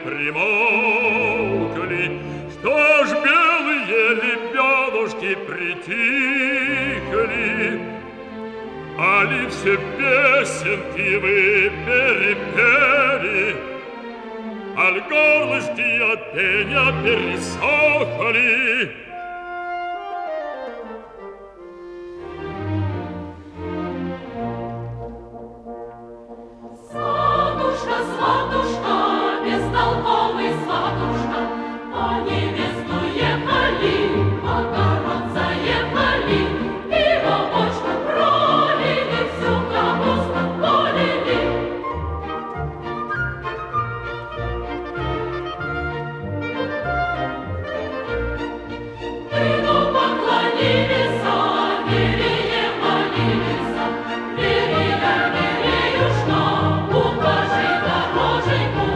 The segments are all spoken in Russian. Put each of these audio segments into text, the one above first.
примолкли, что ж белые лебедушки притихли, али все песенки вы перепели, аль горлышки от пения пересохли. Сватушка, сватушка, бестолковый сватушка, по невесту ехали, огород заехали, пиво бочку пролили, всю капусту полили. Сыну поклонились, Вере молились, Верея, Вереюшка, укажи дороженьку,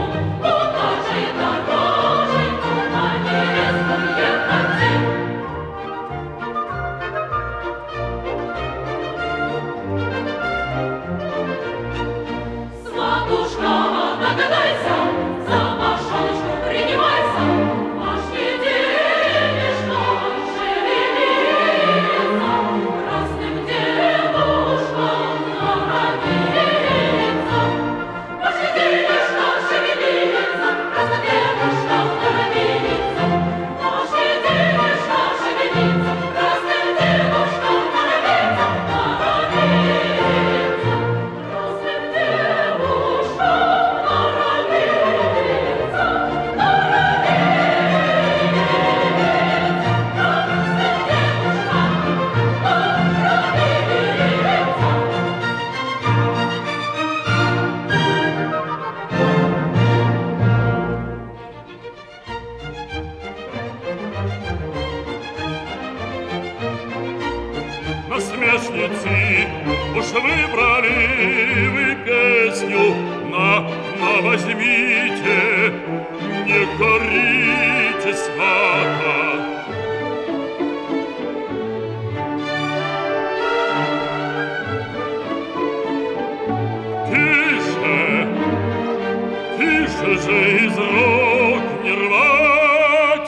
на невесту ехать. Сватушка, догадайся, за машиночку принимайся, аж не денежно шевелится, красным девушкам норовится. Аж не денежно шевелится, красным девушкам норовится. Аж не денежно шевелится, красным девушкам норовится, норовится. Красным девушкам норовится, Насмешницы, уж выбрали вы песню, на возьмите, не корите свата. Тише же из рук не рвать.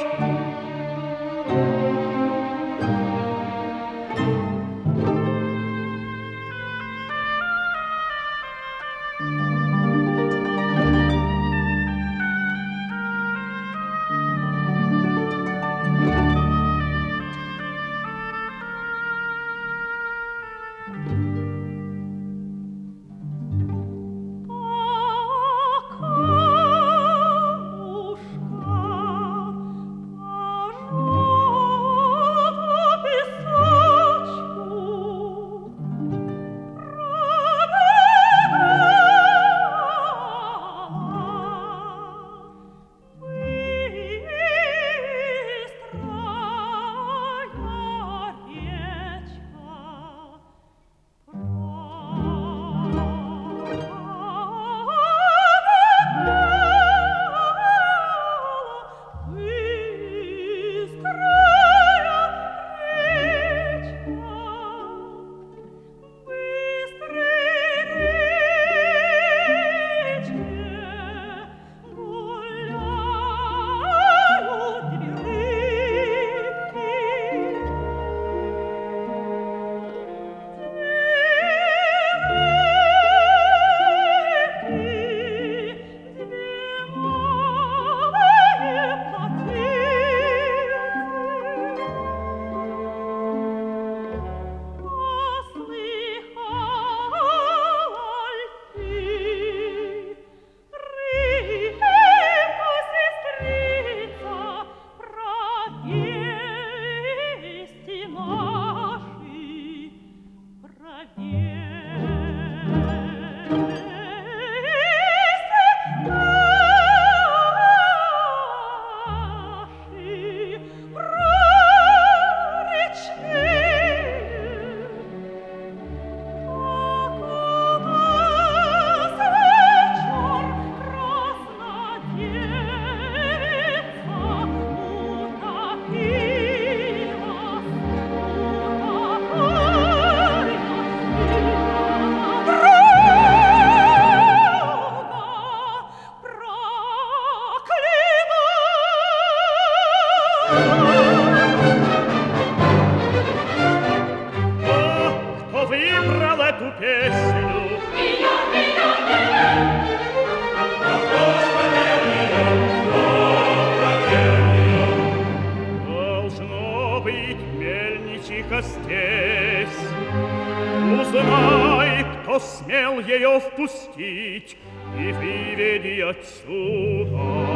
здесь. Узнай, кто смел ее впустить, и выведи отсюда.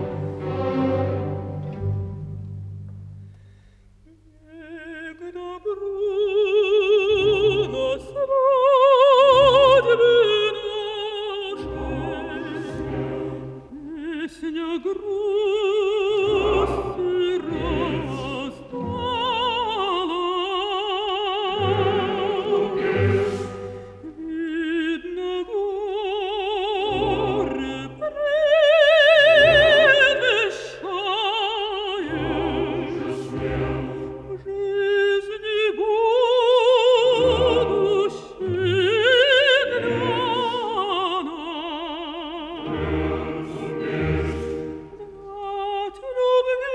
Не к добру на свадьбе нашей песня грусти раздала. Видно, горе предвещает в жизни будущей для нас. Дать любви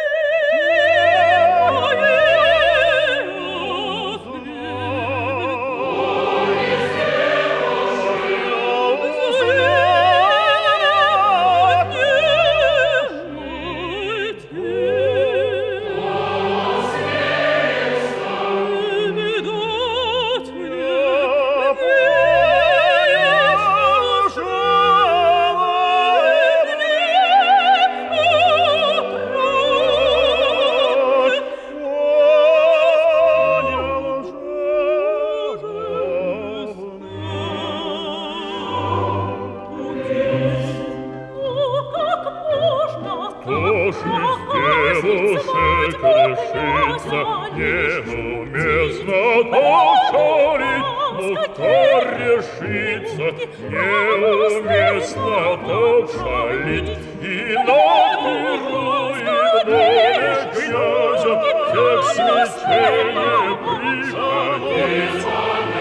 девушек решится неуместно повторить, но кто решится неуместно повторить, и надует доля князя всех смятение приходить.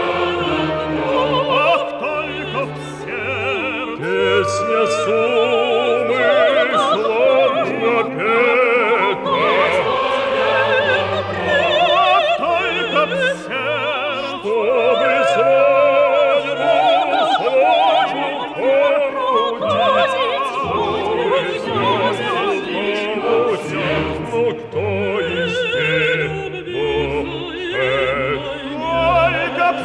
Ах, только в сердце песня сумы сложно пета. Ах, только в сердце, чтобы свадьбу сложно поручить. Ну, кто из девушек только в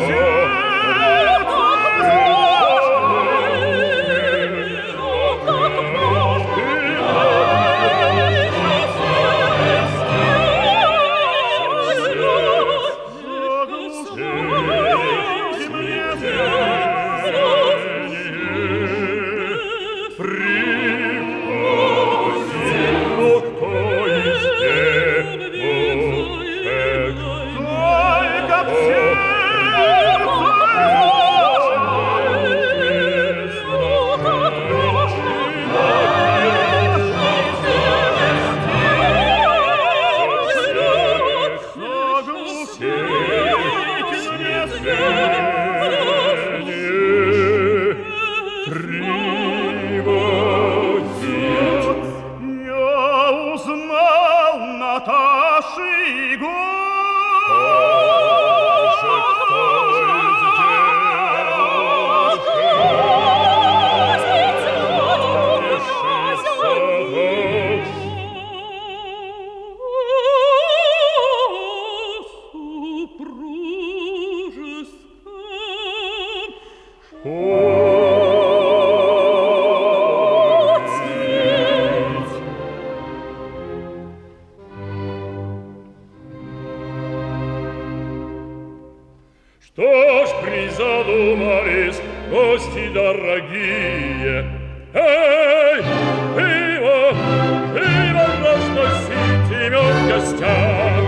Что ж призадумались гости дорогие? Эй, пиво, пиво разносите мед гостям.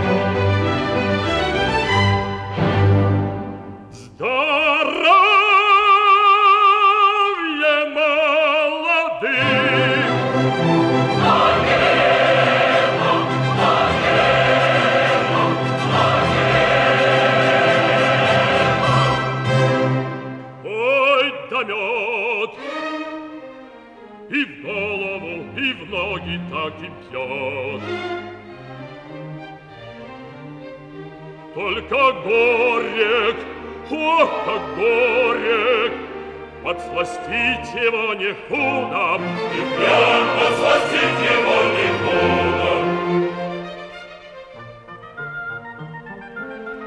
Здоровья молодых! Ой, да мед! И в голову, и в ноги так и пьет. Только горек, ох, как горек, подсластить его не худо, и прям подсластить его не худо.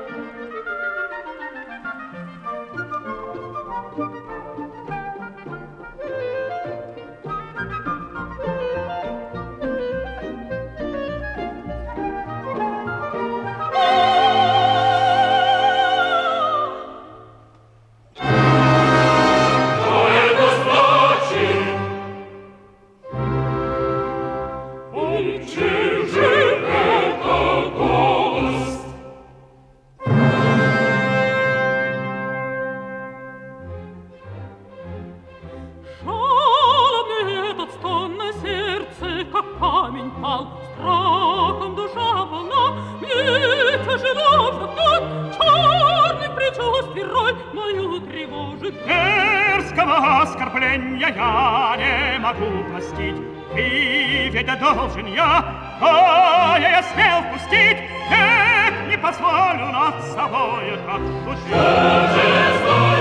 камень пал. Страхом душа полна, мне тяжело вздохнуть. Черный предчувствий роль мою тревожит. Дерзкого оскорбления я не могу простить. Ты ведь должен я, кое я смел впустить. Нет, не позволю над собой так шутить.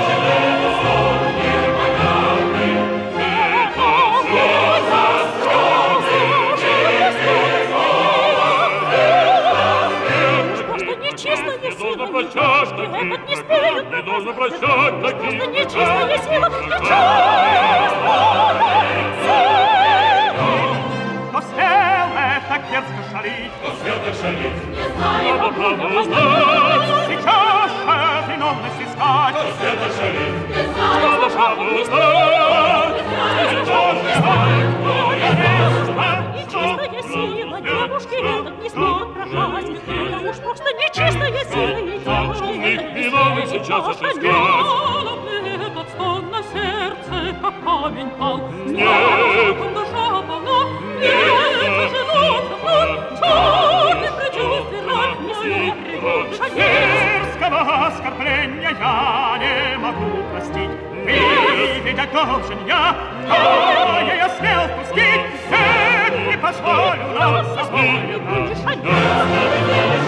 Нечистая Не сила, должно прощать этот таких, не смеет не должно прощать Просто таких. нечистая сила, Кто смел так дерзко шалить, Не знаю, Надо правду узнать, сейчас же виновность искать. не знаю, надо правду узнать. Нечистая сила, девушки этот не смог прожать. Это уж просто нечистая сила, и девушки Них этот не виновен смеет сейчас отыскать. отыскать. Этот стон на сердце, как камень пал. Нет. Страхом душа полна, нет, тяжело вздохнуть. Черный предчувствий роль мою тревожит. Дерзкого оскорбления я не могу простить. Ты ведь должен я, кое я смел впустить. Нет, не позволю над собой так шутить.